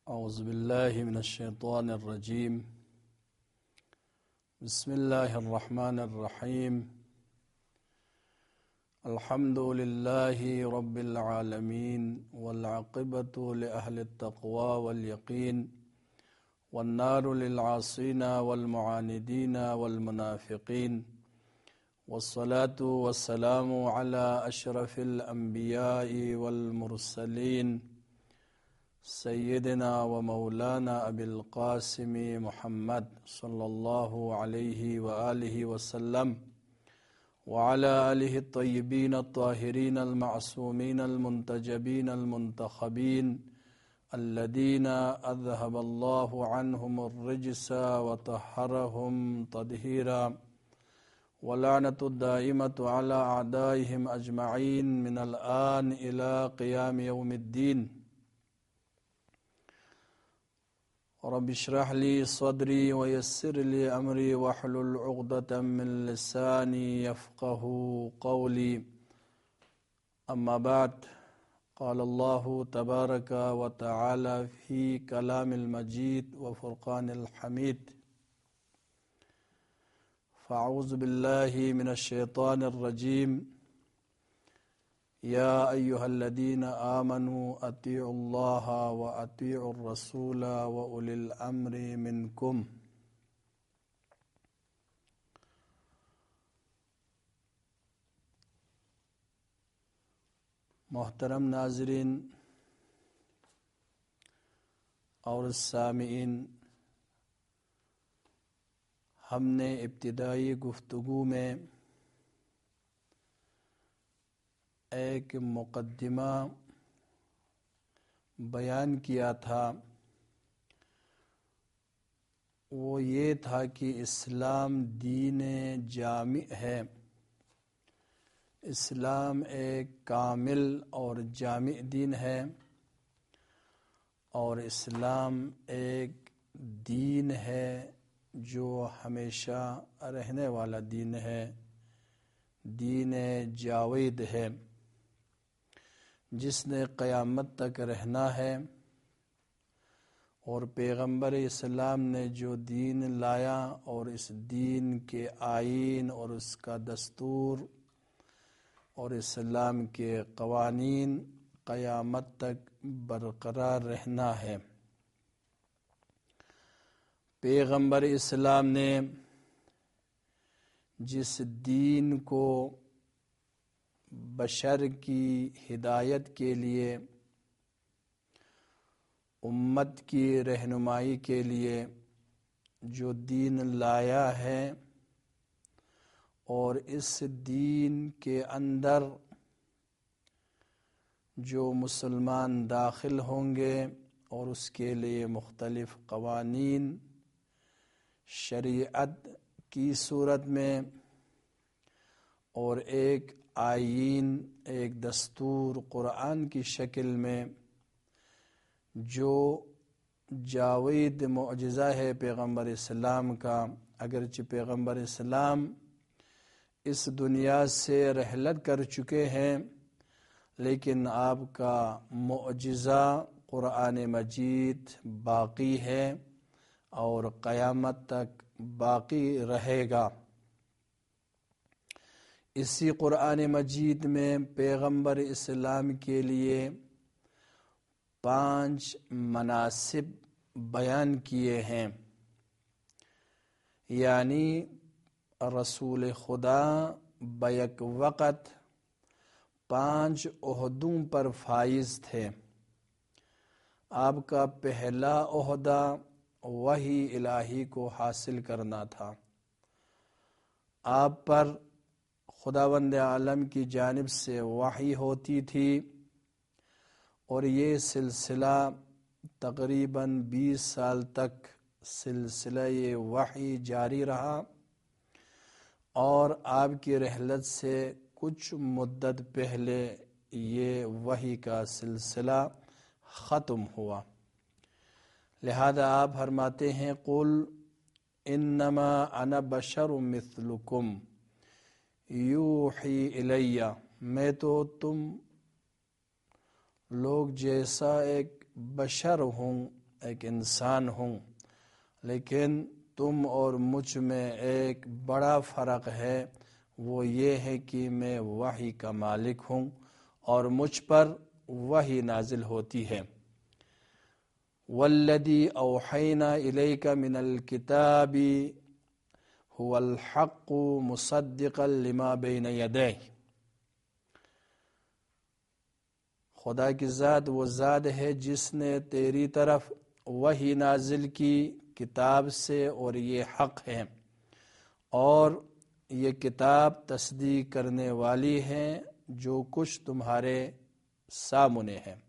أعوذ بالله من الشيطان الرجيم. بسم الله الرحمن الرحيم. الحمد لله رب العالمين والعاقبة لأهل التقوى واليقين والنار للعاصين والمعاندين والمنافقين والصلاة والسلام على أشرف الأنبياء والمرسلين سيدنا ومولانا أبي القاسم محمد صلى الله عليه وآله وسلم وعلى آله الطيبين الطاهرين المعصومين المنتجبين المنتخبين الذين أذهب الله عنهم الرجس وطهرهم تطهيرا ولعنة الدائمة على أعدائهم أجمعين من الآن إلى قيام يوم الدين. رب اشرح لي صدري ويسر لي أمري واحلل عقدة من لساني يفقه قولي. أما بعد، قال الله تبارك وتعالى في كلام المجيد وفرقان الحميد: فأعوذ بالله من الشيطان الرجيم. يا أيها الذين آمنوا أطيعوا الله وأطيعوا الرسول وأولي الأمر منكم. محترم ناظرین اور سامعین، ہم نے ابتدائی گفتگو میں ایک مقدمہ بیان کیا تھا. وہ یہ تھا کہ اسلام دین جامع ہے. اسلام ایک کامل اور جامع دین ہے، اور اسلام ایک دین ہے جو ہمیشہ رہنے والا دین ہے، دین جاوید ہے، جس نے قیامت تک رہنا ہے. اور پیغمبر اسلام نے جو دین لایا اور اس دین کے آئین اور اس کا دستور اور اسلام کے قوانین قیامت تک برقرار رہنا ہے. پیغمبر اسلام نے جس دین کو بشر کی ہدایت کے لیے، امت کی رہنمائی کے لیے جو دین لایا ہے، اور اس دین کے اندر جو مسلمان داخل ہوں گے اور اس کے لیے مختلف قوانین شریعت کی صورت میں اور ایک آئین، ایک دستور قرآن کی شکل میں جو جاوید معجزہ ہے پیغمبر اسلام کا. اگرچہ پیغمبر اسلام اس دنیا سے رحلت کر چکے ہیں، لیکن آپ کا معجزہ قرآن مجید باقی ہے اور قیامت تک باقی رہے گا. اسی قرآن مجید میں پیغمبر اسلام کے لیے 5 مناصب بیان کیے ہیں. یعنی رسول خدا بیک وقت 5 عہدوں پر فائز تھے. آپ کا پہلا عہدہ وحی الہی کو حاصل کرنا تھا. آپ پر خداوند عالم کی جانب سے وحی ہوتی تھی، اور یہ سلسلہ تقریباً 20 سال تک سلسلہ یہ وحی جاری رہا. اور آپ کی رحلت سے کچھ مدت پہلے یہ وحی کا سلسلہ ختم ہوا. لہذا آپ فرماتے ہیں: قل انما انا بشر مثلکم یوحی الی. میں تو تم لوگ جیسا ایک بشر ہوں ایک انسان ہوں، لیکن تم اور مجھ میں ایک بڑا فرق ہے، وہ یہ ہے کہ میں وحی کا مالک ہوں اور مجھ پر وحی نازل ہوتی ہے۔ والذی اوحینا الیک من الکتاب هو الحق مصدقا لما بین یدیہ۔ خدا کی ذات وہ ذات ہے جس نے تیری طرف وحی نازل کی کتاب سے، اور یہ حق ہے اور یہ کتاب تصدیق کرنے والی ہے جو کچھ تمہارے سامنے ہے۔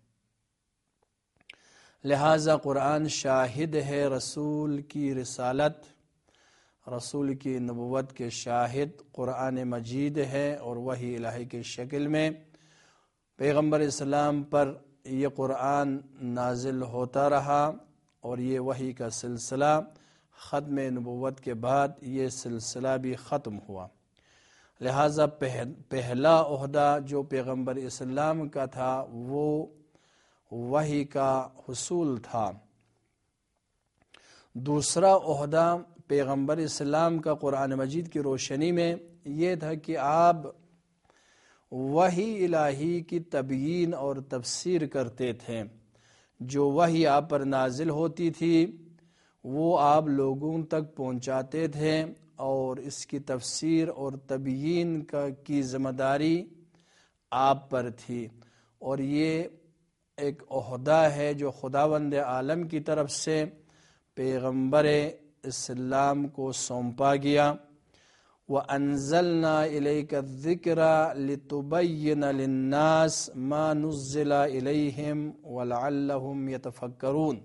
لہذا قرآن شاہد ہے رسول کی رسالت، رسول کی نبوت کے شاہد قرآن مجید ہے، اور وحی الہی کی شکل میں پیغمبر اسلام پر یہ قرآن نازل ہوتا رہا، اور یہ وحی کا سلسلہ ختم نبوت کے بعد یہ سلسلہ بھی ختم ہوا۔ لہذا پہلا عہدہ جو پیغمبر اسلام کا تھا وہ وحی کا حصول تھا۔ دوسرا عہدہ پیغمبر اسلام کا قرآن مجید کی روشنی میں یہ تھا کہ آپ وحی الہی کی تبیین اور تفسیر کرتے تھے۔ جو وحی آپ پر نازل ہوتی تھی وہ آپ لوگوں تک پہنچاتے تھے، اور اس کی تفسیر اور تبیین کی ذمہ داری آپ پر تھی، اور یہ ایک عہدہ ہے جو خداوند عالم کی طرف سے پیغمبر اسلام کو سونپا گیا۔ وَأَنزَلْنَا إِلَيْكَ الذِّكْرَ لِتُبَيِّنَ لِلنَّاسِ مَا نُزِّلَ إِلَيْهِمْ وَلَعَلَّهُمْ يَتَفَكَّرُونَ۔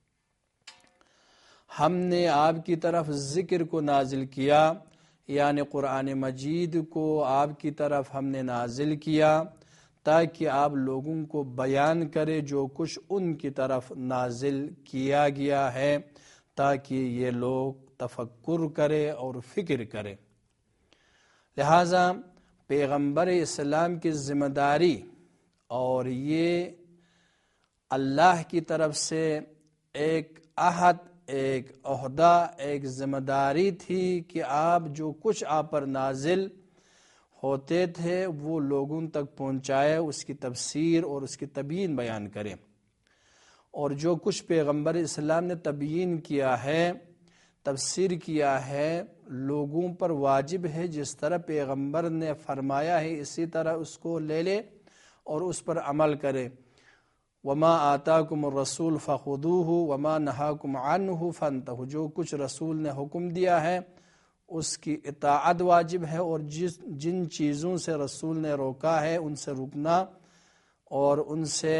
ہم نے آپ کی طرف ذکر کو نازل کیا، یعنی قرآن مجید کو آپ کی طرف ہم نے نازل کیا تاکہ آپ لوگوں کو بیان کرے جو کچھ ان کی طرف نازل کیا گیا ہے، تاکہ یہ لوگ تفکر کرے اور فکر کرے۔ لہذا پیغمبر اسلام کی ذمہ داری، اور یہ اللہ کی طرف سے ایک عہد، ایک عہدہ، ایک ذمہ داری تھی کہ آپ جو کچھ آپ پر نازل ہوتے تھے وہ لوگوں تک پہنچائے، اس کی تفسیر اور اس کی تبیین بیان کرے۔ اور جو کچھ پیغمبر اسلام نے تبیین کیا ہے، تفسیر کیا ہے، لوگوں پر واجب ہے جس طرح پیغمبر نے فرمایا ہے اسی طرح اس کو لے لے اور اس پر عمل کرے۔ وما آتاکم الرسول فخذوہ وما نہاکم عنہ فانتہوا۔ جو کچھ رسول نے حکم دیا ہے اس کی اطاعت واجب ہے، اور جن چیزوں سے رسول نے روکا ہے ان سے رکنا، اور ان سے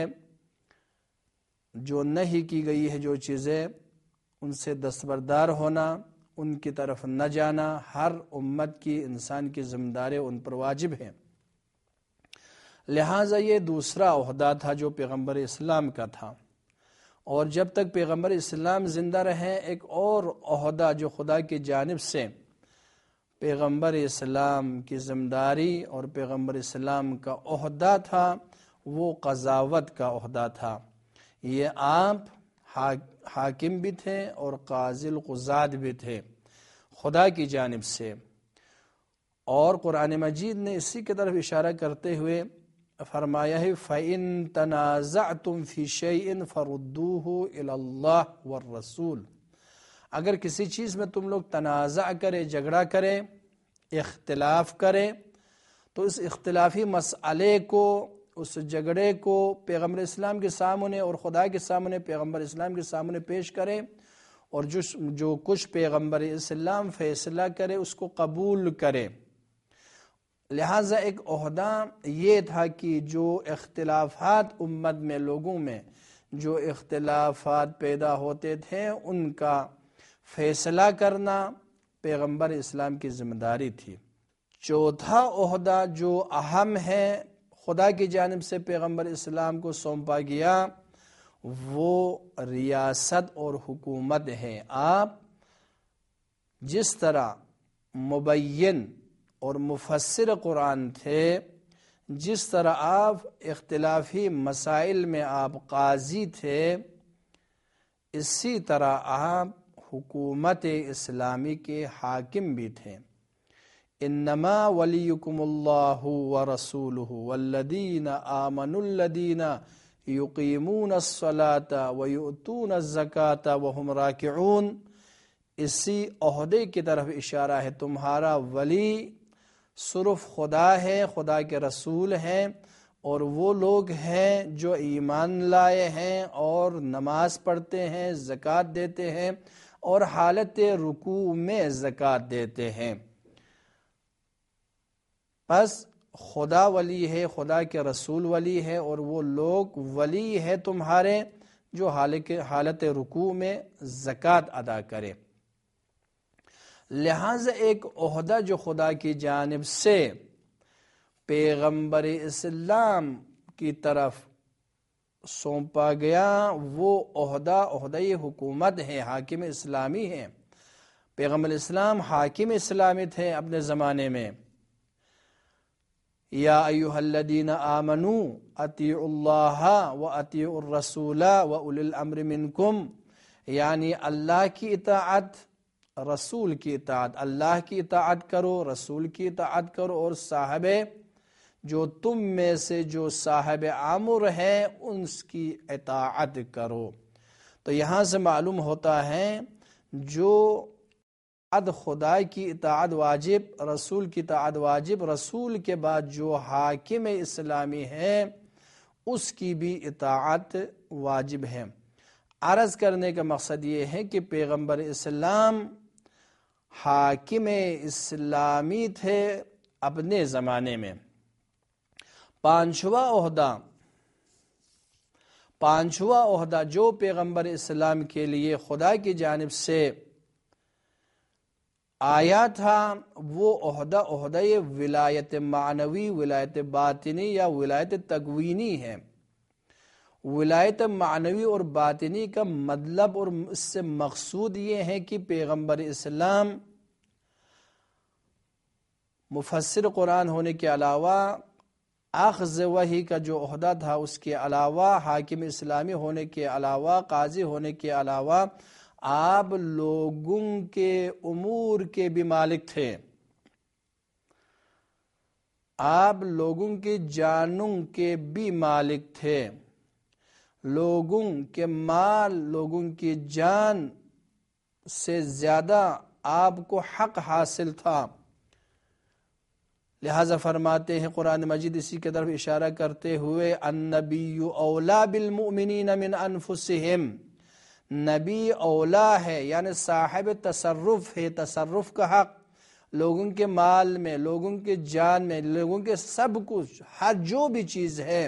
جو نہیں کی گئی ہے جو چیزیں ان سے دستبردار ہونا، ان کی طرف نہ جانا، ہر امت کی انسان کی ذمہ داری ان پر واجب ہے۔ لہٰذا یہ دوسرا عہدہ تھا جو پیغمبر اسلام کا تھا، اور جب تک پیغمبر اسلام زندہ رہے ایک اور عہدہ جو خدا کی جانب سے پیغمبر اسلام کی ذمہ داری اور پیغمبر اسلام کا عہدہ تھا، وہ قضاوت کا عہدہ تھا۔ یہ آپ حاکم بھی تھے اور قاضی القضات بھی تھے خدا کی جانب سے، اور قرآن مجید نے اسی کی طرف اشارہ کرتے ہوئے فرمایا ہے فَإِن تَنَازَعْتُمْ فِي شَيْءٍ فَرُدُّوهُ إِلَى اللَّهِ وَالرَّسُولِ۔ اگر کسی چیز میں تم لوگ تنازع کرے، جھگڑا کرے، اختلاف کرے، تو اس اختلافی مسئلے کو، اس جھگڑے کو پیغمبر اسلام کے سامنے اور خدا کے سامنے، پیغمبر اسلام کے سامنے پیش کرے، اور جو کچھ پیغمبر اسلام فیصلہ کرے اس کو قبول کرے۔ لہٰذا ایک عہدہ یہ تھا کہ جو اختلافات امت میں، لوگوں میں جو اختلافات پیدا ہوتے تھے ان کا فیصلہ کرنا پیغمبر اسلام کی ذمہ داری تھی۔ چوتھا عہدہ جو اہم ہے خدا کی جانب سے پیغمبر اسلام کو سونپا گیا وہ ریاست اور حکومت ہے۔ آپ جس طرح مبین اور مفسر قرآن تھے، جس طرح آپ اختلافی مسائل میں آپ قاضی تھے، اسی طرح آپ حکومت اسلامی کے حاکم بھی تھے۔ انما ولیکم اللہ ورسولہ والذین آمنوا الذین یقیمون الصلاة ویؤتون الزکاة وہم راکعون۔ اسی عہدے کی طرف اشارہ ہے، تمہارا ولی صرف خدا ہے، خدا کے رسول ہیں، اور وہ لوگ ہیں جو ایمان لائے ہیں اور نماز پڑھتے ہیں، زکوٰۃ دیتے ہیں، اور حالت رکوع میں زکوٰۃ دیتے ہیں۔ پس خدا ولی ہے، خدا کے رسول ولی ہے، اور وہ لوگ ولی ہے تمہارے جو حالت رکوع میں زکوٰۃ ادا کرے۔ لہذا ایک عہدہ جو خدا کی جانب سے پیغمبر اسلام کی طرف سونپا گیا، وہ عہدہ حکومت ہے، حاکم اسلامی ہے۔ پیغمبر اسلام حاکم اسلامی تھے اپنے زمانے میں۔ یا ایھا الذین آمنوا اطیعوا اللہ واطیعوا الرسول واولی الامر منکم، یعنی اللہ کی اطاعت، رسول کی اطاعت، اللہ کی اطاعت کرو، رسول کی اطاعت کرو، اور صاحب جو تم میں سے جو صاحب امر ہے ان کی اطاعت کرو۔ تو یہاں سے معلوم ہوتا ہے جو خدا کی اطاعت واجب، رسول کی اطاعت واجب، رسول کے بعد جو حاکم اسلامی ہے اس کی بھی اطاعت واجب ہے۔ عرض کرنے کا مقصد یہ ہے کہ پیغمبر اسلام حاکم اسلامی تھے اپنے زمانے میں۔ پانچواں عہدہ جو پیغمبر اسلام کے لیے خدا کی جانب سے آیا تھا، وہ عہدہ ولایت معنوی، ولایت باطنی یا ولایت تکوینی ہے۔ ولایت معنوی اور باطنی کا مطلب اور اس سے مقصود یہ ہے کہ پیغمبر اسلام مفسر قرآن ہونے کے علاوہ، اخذ وحی کا جو عہدہ تھا اس کے علاوہ، حاکم اسلامی ہونے کے علاوہ، قاضی ہونے کے علاوہ، آپ لوگوں کے امور کے بھی مالک تھے۔ آپ لوگوں کے جانوں کے بھی مالک تھے۔ لوگوں کے مال، لوگوں کی جان سے زیادہ آپ کو حق حاصل تھا۔ لہذا فرماتے ہیں قرآن مجید اسی کی طرف اشارہ کرتے ہوئے، النبی اولا بالمؤمنین من انفسہم، نبی اولا ہے یعنی صاحب تصرف ہے، تصرف کا حق لوگوں کے مال میں، لوگوں کے جان میں، لوگوں کے سب کچھ، ہر جو بھی چیز ہے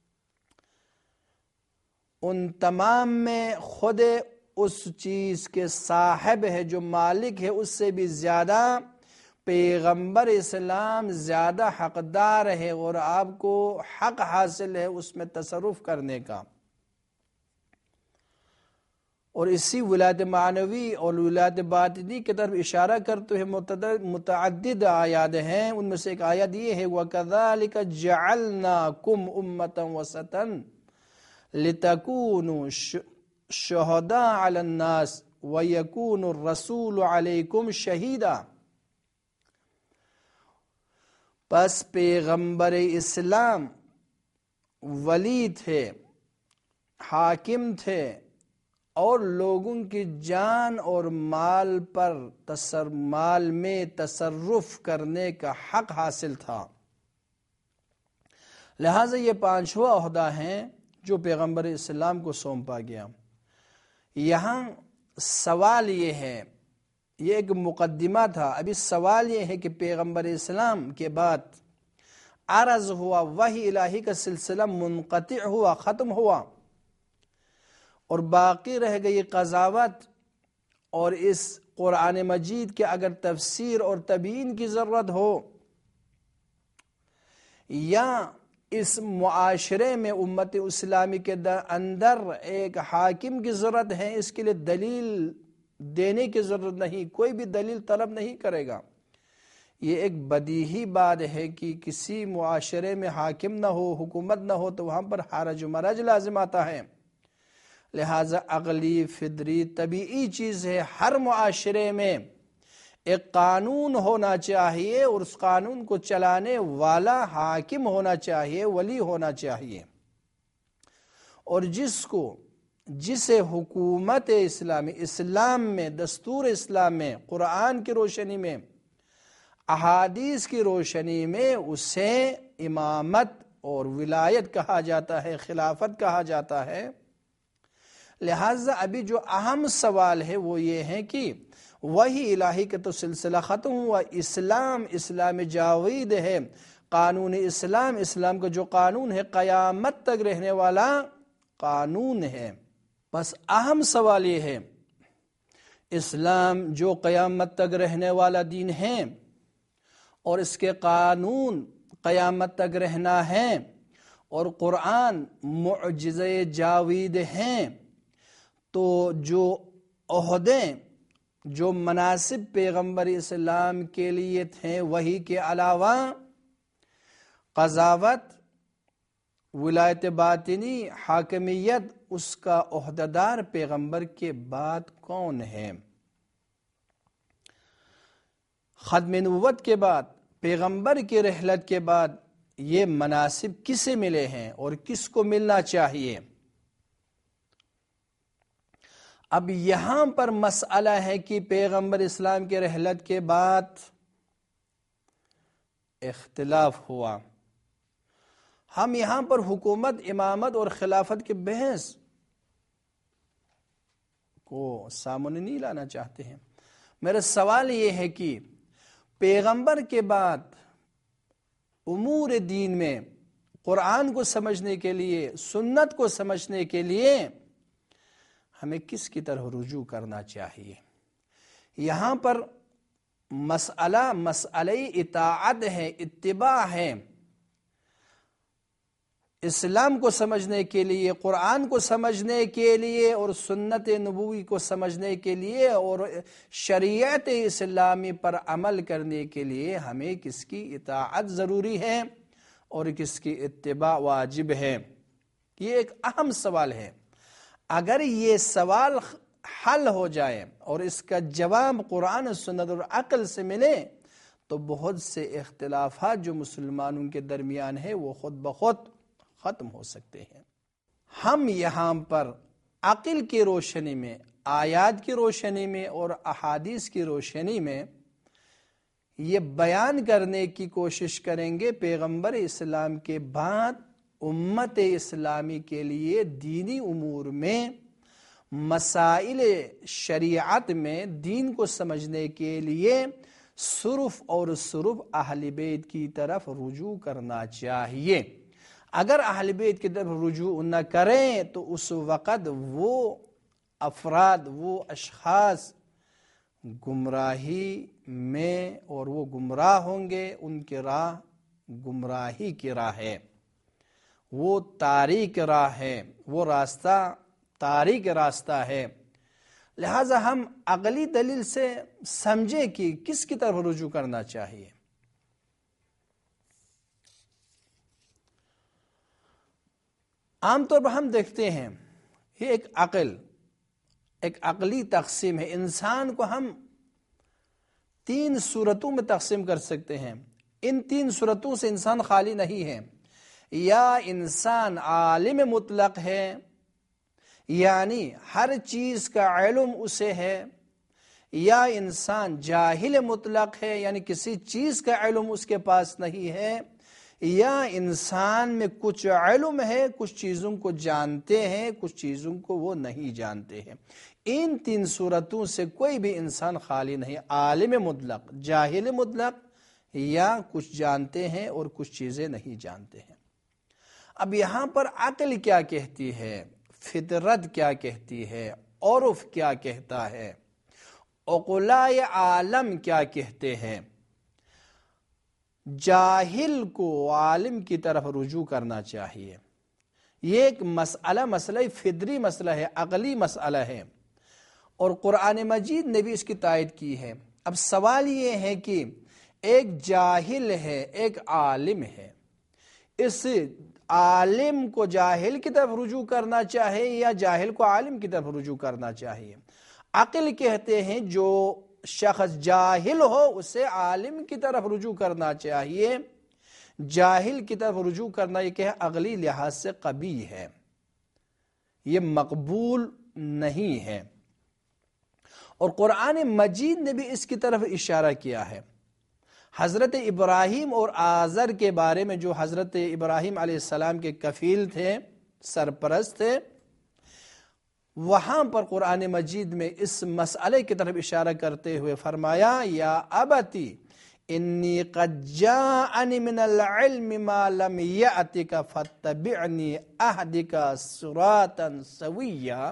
ان تمام میں خود اس چیز کے صاحب ہے، جو مالک ہے، اس سے بھی زیادہ پیغمبر اسلام زیادہ حقدار ہے، اور آپ کو حق حاصل ہے اس میں تصرف کرنے کا۔ اور اسی ولایت معنوی اور ولایت باطنی کی طرف اشارہ کرتے ہوئے متعدد آیات ہیں، ان میں سے ایک آیت یہ ہے، وَكَذَلِكَ جَعَلْنَاكُمْ أُمَّةً وَسَطًا لِتَكُونُوا شُهَدَاءَ عَلَى النَّاسِ وَيَكُونَ الرَّسُولُ عَلَيْكُمْ شَهِيدًا۔ پس پیغمبر اسلام ولی تھے، حاکم تھے، اور لوگوں کی جان اور مال پر مال میں تصرف کرنے کا حق حاصل تھا۔ لہٰذا یہ پانچواں عہدہ ہیں جو پیغمبر اسلام کو سونپا گیا۔ یہاں سوال یہ ہے، یہ ایک مقدمہ تھا، ابھی سوال یہ ہے کہ پیغمبر اسلام کے بعد عرض ہوا، وحی الہی کا سلسلہ منقطع ہوا، ختم ہوا، اور باقی رہ گئی قضاوت، اور اس قرآن مجید کے اگر تفسیر اور تبیین کی ضرورت ہو، یا اس معاشرے میں امت اسلامی کے اندر ایک حاکم کی ضرورت ہے، اس کے لیے دلیل دینے کی ضرورت نہیں، کوئی بھی دلیل طلب نہیں کرے گا۔ یہ ایک بدیہی بات ہے کہ کسی معاشرے میں حاکم نہ ہو، حکومت نہ ہو، تو وہاں پر حرج و مرج لازم آتا ہے۔ لہٰذا عقلی فطری طبیعی چیز ہے، ہر معاشرے میں ایک قانون ہونا چاہیے اور اس قانون کو چلانے والا حاکم ہونا چاہیے، ولی ہونا چاہیے، اور جسے حکومت اسلامی، اسلام میں، دستور اسلام میں، قرآن کی روشنی میں، احادیث کی روشنی میں اسے امامت اور ولایت کہا جاتا ہے، خلافت کہا جاتا ہے۔ لہٰذا ابھی جو اہم سوال ہے وہ یہ ہے کہ وحی الہی کا تو سلسلہ ختم ہوا، اسلام جاوید ہے، قانون اسلام کا جو قانون ہے قیامت تک رہنے والا قانون ہے۔ بس اہم سوال یہ ہے، اسلام جو قیامت تک رہنے والا دین ہے اور اس کے قانون قیامت تک رہنا ہے، اور قرآن معجزہ جاوید ہیں، تو جو عہدے، جو مناصب پیغمبر اسلام کے لیے تھے، وہی کے علاوہ قضاوت، ولایت باطنی، حاکمیت، اس کا عہدیدار پیغمبر کے بعد کون ہے؟ ختم نبوت کے بعد، پیغمبر کی رحلت کے بعد یہ مناصب کسے ملے ہیں اور کس کو ملنا چاہیے؟ اب یہاں پر مسئلہ ہے کہ پیغمبر اسلام کے رحلت کے بعد اختلاف ہوا۔ ہم یہاں پر حکومت، امامت اور خلافت کے بحث کو سامنے نہیں لانا چاہتے ہیں۔ میرا سوال یہ ہے کہ پیغمبر کے بعد امور دین میں قرآن کو سمجھنے کے لیے، سنت کو سمجھنے کے لیے ہمیں کس کی طرف رجوع کرنا چاہیے؟ یہاں پر مسئلہ اطاعت ہے، اتباع ہے۔ اسلام کو سمجھنے کے لیے، قرآن کو سمجھنے کے لیے اور سنت نبوی کو سمجھنے کے لیے اور شریعت اسلامی پر عمل کرنے کے لیے ہمیں کس کی اطاعت ضروری ہے اور کس کی اتباع واجب ہے؟ یہ ایک اہم سوال ہے۔ اگر یہ سوال حل ہو جائے اور اس کا جواب قرآن، سنت اور عقل سے ملے تو بہت سے اختلافات جو مسلمانوں کے درمیان ہے وہ خود بخود ختم ہو سکتے ہیں۔ ہم یہاں پر عقل کی روشنی میں، آیات کی روشنی میں اور احادیث کی روشنی میں یہ بیان کرنے کی کوشش کریں گے پیغمبر اسلام کے بعد امت اسلامی کے لیے دینی امور میں، مسائل شریعت میں دین کو سمجھنے کے لیے صرف اور صرف اہل بیت کی طرف رجوع کرنا چاہیے۔ اگر اہل بیت کی طرف رجوع نہ کریں تو اس وقت وہ افراد، وہ اشخاص گمراہی میں، اور وہ گمراہ ہوں گے، ان کی راہ گمراہی کی راہ ہے، وہ تاریک راہ ہے، وہ راستہ تاریک راستہ ہے۔ لہٰذا ہم عقلی دلیل سے سمجھیں کہ کس کی طرف رجوع کرنا چاہیے۔ عام طور پر ہم دیکھتے ہیں یہ ایک عقلی تقسیم ہے۔ انسان کو ہم 3 صورتوں میں تقسیم کر سکتے ہیں۔ ان 3 صورتوں سے انسان خالی نہیں ہے۔ یا انسان عالم مطلق ہے، یعنی ہر چیز کا علم اسے ہے، یا انسان جاہل مطلق ہے، یعنی کسی چیز کا علم اس کے پاس نہیں ہے، یا انسان میں کچھ علم ہے، کچھ چیزوں کو جانتے ہیں، کچھ چیزوں کو وہ نہیں جانتے ہیں۔ ان 3 صورتوں سے کوئی بھی انسان خالی نہیں، عالم مطلق، جاہل مطلق، یا کچھ جانتے ہیں اور کچھ چیزیں نہیں جانتے ہیں۔ اب یہاں پر عقل کیا کہتی ہے، فطرت کیا کہتی ہے، عرف کیا کہتا ہے، عقلاء عالم کیا کہتے ہیں؟ جاہل کو عالم کی طرف رجوع کرنا چاہیے۔ یہ ایک مسئلہ فطری مسئلہ ہے، عقلی مسئلہ ہے، اور قرآن مجید نے بھی اس کی تائید کی ہے۔ اب سوال یہ ہے کہ ایک جاہل ہے، ایک عالم ہے، اس عالم کو جاہل کی طرف رجوع کرنا چاہے یا جاہل کو عالم کی طرف رجوع کرنا چاہیے؟ عقل کہتے ہیں جو شخص جاہل ہو اسے عالم کی طرف رجوع کرنا چاہیے، جاہل کی طرف رجوع کرنا یہ کہ عقلی لحاظ سے قبیح ہے، یہ مقبول نہیں ہے۔ اور قرآن مجید نے بھی اس کی طرف اشارہ کیا ہے۔ حضرت ابراہیم اور آزر کے بارے میں، جو حضرت ابراہیم علیہ السلام کے کفیل تھے، سرپرست تھے، وہاں پر قرآن مجید میں اس مسئلے کی طرف اشارہ کرتے ہوئے فرمایا یا ابتی انی قد جاءنی من العلم ما لم یأتک فاتبعنی اہدک صراطا سویا۔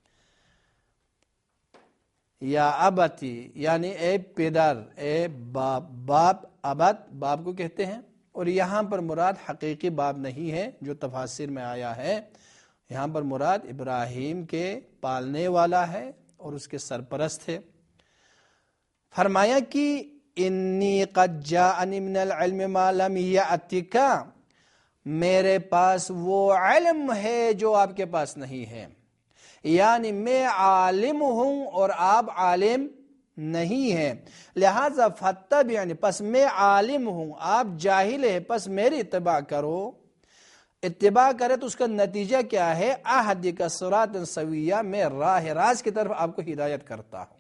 یا ابتی یعنی اے پدر، اے باپ، باپ ابت باپ کو کہتے ہیں، اور یہاں پر مراد حقیقی باپ نہیں ہے جو تفاسیر میں آیا ہے، یہاں پر مراد ابراہیم کے پالنے والا ہے اور اس کے سرپرست ہے۔ فرمایا کہ انی قد جاءنی من العلم ما لم یأتک، میرے پاس وہ علم ہے جو آپ کے پاس نہیں ہے، یعنی میں عالم ہوں اور آپ عالم نہیں ہیں، لہذا فاتبعنی، پس میں عالم ہوں آپ جاہل ہیں، پس میری اتباع کرو۔ اتباع کرے تو اس کا نتیجہ کیا ہے؟ اہدک صراطا سویا، میں راہ راست کی طرف آپ کو ہدایت کرتا ہوں۔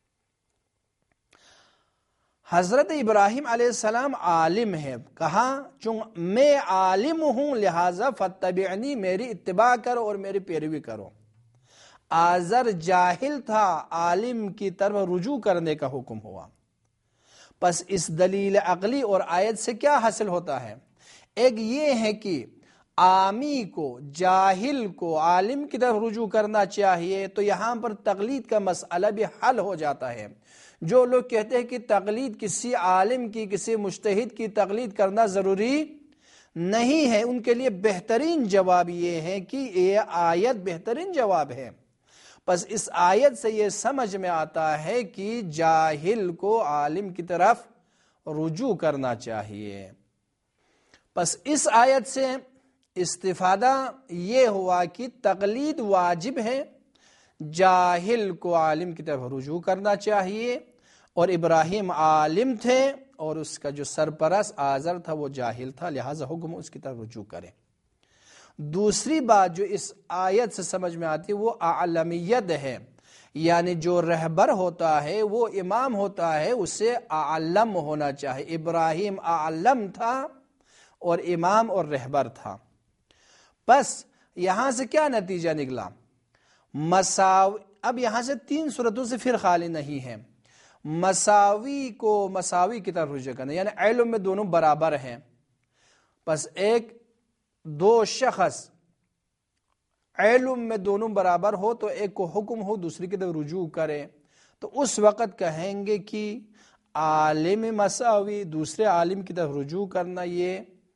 حضرت ابراہیم علیہ السلام عالم ہے، کہا چون میں عالم ہوں لہذا فاتبعنی، میری اتباع کرو اور میری پیروی کرو۔ آزر جاہل تھا، عالم کی طرف رجوع کرنے کا حکم ہوا۔ پس اس دلیل عقلی اور آیت سے کیا حاصل ہوتا ہے؟ ایک یہ ہے کہ عامی کو، جاہل کو عالم کی طرف رجوع کرنا چاہیے، تو یہاں پر تقلید کا مسئلہ بھی حل ہو جاتا ہے۔ جو لوگ کہتے ہیں کہ تقلید کسی عالم کی، کسی مجتہد کی تقلید کرنا ضروری نہیں ہے، ان کے لیے بہترین جواب یہ ہے کہ یہ آیت بہترین جواب ہے۔ پس اس آیت سے یہ سمجھ میں آتا ہے کہ جاہل کو عالم کی طرف رجوع کرنا چاہیے۔ پس اس آیت سے استفادہ یہ ہوا کہ تقلید واجب ہے، جاہل کو عالم کی طرف رجوع کرنا چاہیے، اور ابراہیم عالم تھے اور اس کا جو سرپرست آزر تھا وہ جاہل تھا، لہذا حکم اس کی طرف رجوع کریں۔ دوسری بات جو اس آیت سے سمجھ میں آتی ہے وہ اعلمیت ہے، یعنی جو رہبر ہوتا ہے، وہ امام ہوتا ہے، اسے اعلم ہونا چاہیے۔ ابراہیم اعلم تھا اور امام اور رہبر تھا۔ بس یہاں سے کیا نتیجہ نکلا؟ اب یہاں سے 3 صورتوں سے پھر خالی نہیں ہے۔ مساوی کو مساوی کی طرف رجوع کرنا، یعنی علم میں دونوں برابر ہیں، بس دو شخص علم میں دونوں برابر ہو تو ایک کو حکم ہو دوسری کی طرف رجوع کرے، تو اس وقت کہیں گے کہ عالم مساوی دوسرے عالم کی طرف رجوع کرنا یہ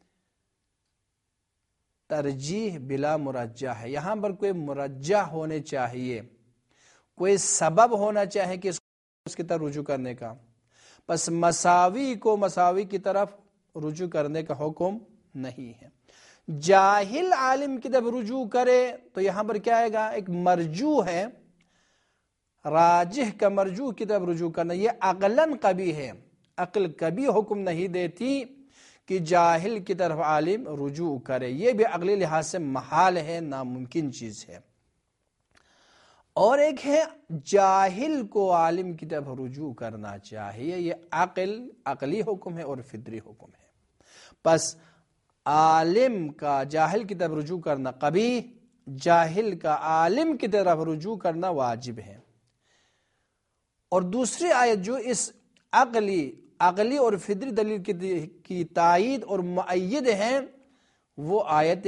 ترجیح بلا مرجح ہے۔ یہاں پر کوئی مرجح ہونے چاہیے، کوئی سبب ہونا چاہیے کہ اس کی طرف رجوع کرنے کا۔ پس مساوی کو مساوی کی طرف رجوع کرنے کا حکم نہیں ہے۔ جاہل عالم کی طرف رجوع کرے تو یہاں پر کیا آئے گا؟ ایک مرجوح ہے، راجح کا مرجوح کی طرف رجوع کرنا، یہ عقلاً قبیح ہے۔ عقل کبھی حکم نہیں دیتی کہ جاہل کی طرف عالم رجوع کرے، یہ بھی عقلی لحاظ سے محال ہے، ناممکن چیز ہے۔ اور ایک ہے جاہل کو عالم کی طرف رجوع کرنا چاہیے، یہ عقلی حکم ہے اور فطری حکم ہے۔ پس عالم کا جاہل کی طرف رجوع کرنا قبیح، جاہل کا عالم کی طرف رجوع کرنا واجب ہے۔ اور دوسری آیت جو اس عقلی اور فطری دلیل کی تائید اور مؤید ہیں وہ آیت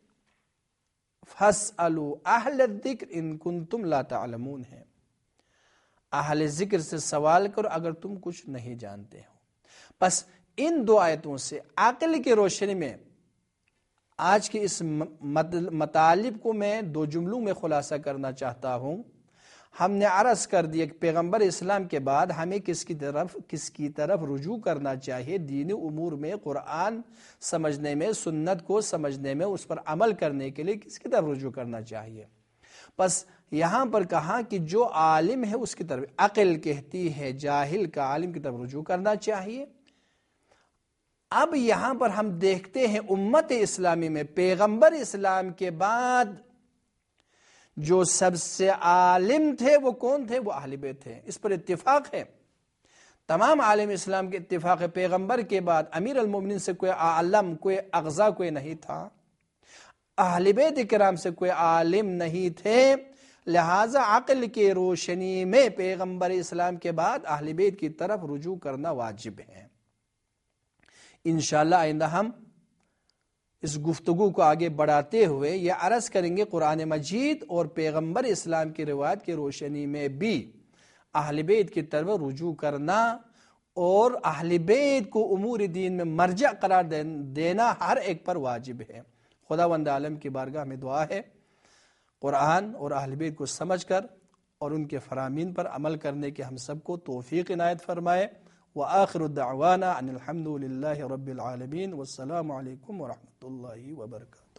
فَاسْأَلُوا أَهْلَ الذِّكْرِ إِن كُنتُمْ لَا تَعْلَمُونَ ہے۔ اہل ذکر سے سوال کرو اگر تم کچھ نہیں جانتے ہو۔ پس ان دو آیتوں سے عقل کی روشنی میں آج کے اس مطالب کو میں 2 جملوں میں خلاصہ کرنا چاہتا ہوں۔ ہم نے عرض کر دیا کہ پیغمبر اسلام کے بعد ہمیں کس کی طرف رجوع کرنا چاہیے دینی امور میں، قرآن سمجھنے میں، سنت کو سمجھنے میں، اس پر عمل کرنے کے لیے کس کی طرف رجوع کرنا چاہیے؟ بس یہاں پر کہا کہ جو عالم ہے اس کی طرف، عقل کہتی ہے جاہل کا عالم کی طرف رجوع کرنا چاہیے۔ اب یہاں پر ہم دیکھتے ہیں امت اسلامی میں پیغمبر اسلام کے بعد جو سب سے عالم تھے وہ کون تھے؟ وہ اہل بیت تھے۔ اس پر اتفاق ہے، تمام عالم اسلام کے اتفاق ہے، پیغمبر کے بعد امیر المومنین سے کوئی عالم، کوئی اغزا کوئی نہیں تھا، اہل بیت کرام سے کوئی عالم نہیں تھے، لہذا عقل کی روشنی میں پیغمبر اسلام کے بعد اہل بیت کی طرف رجوع کرنا واجب ہے۔ انشاءاللہ آئندہ ہم اس گفتگو کو آگے بڑھاتے ہوئے یہ عرض کریں گے قرآن مجید اور پیغمبر اسلام کی روایت کی روشنی میں بھی اہل بیت کی طرف رجوع کرنا اور اہل بیت کو امور دین میں مرجع قرار دینا ہر ایک پر واجب ہے۔ خداوند عالم کی بارگاہ میں دعا ہے قرآن اور اہل بیت کو سمجھ کر اور ان کے فرامین پر عمل کرنے کے ہم سب کو توفیق عنایت فرمائے۔ وآخر دعوانا ان الحمد للہ رب العالمین، والسلام علیکم ورحمۃ اللہ وبرکاتہ۔